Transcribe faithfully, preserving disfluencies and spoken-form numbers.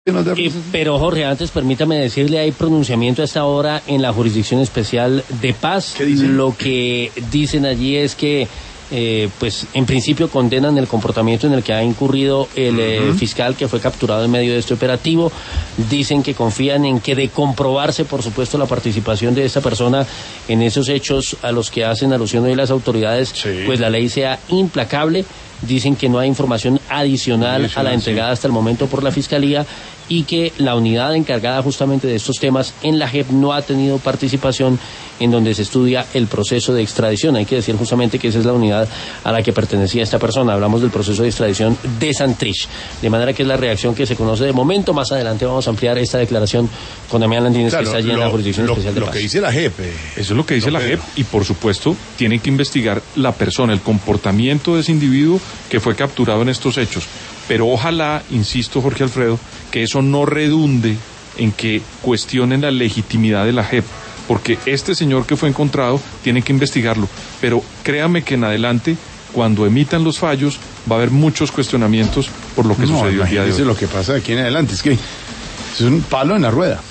Eh, pero Jorge, antes permítame decirle, hay pronunciamiento a esta hora en la Jurisdicción Especial de Paz. ¿Qué dicen? Lo que dicen allí es que eh, pues en principio condenan el comportamiento en el que ha incurrido el uh-huh. eh, fiscal que fue capturado en medio de este operativo. Dicen que confían en que, de comprobarse por supuesto la participación de esta persona en esos hechos a los que hacen alusión hoy las autoridades, sí. pues la ley sea implacable. Dicen que no hay información adicional, adicional a la entregada sí. hasta el momento por la Fiscalía, y que la unidad encargada justamente de estos temas en la J E P no ha tenido participación en donde se estudia el proceso de extradición. Hay que decir justamente que esa es la unidad a la que pertenecía esta persona. Hablamos del proceso de extradición de Santrich. De manera que es la reacción que se conoce de momento. Más adelante vamos a ampliar esta declaración con Damián Landines, claro, que está allí lo, en la Jurisdicción lo, Especial de lo Paz. Lo que dice la J E P. Eso es lo que dice la J E P, y por supuesto tienen que investigar la persona, el comportamiento de ese individuo que fue capturado en estos hechos. Pero ojalá, insisto, Jorge Alfredo, que eso no redunde en que cuestionen la legitimidad de la J E P, porque este señor que fue encontrado tiene que investigarlo. Pero créame que en adelante, cuando emitan los fallos, va a haber muchos cuestionamientos por lo que no, sucedió el día de hoy. Lo que pasa de aquí en adelante es que es un palo en la rueda.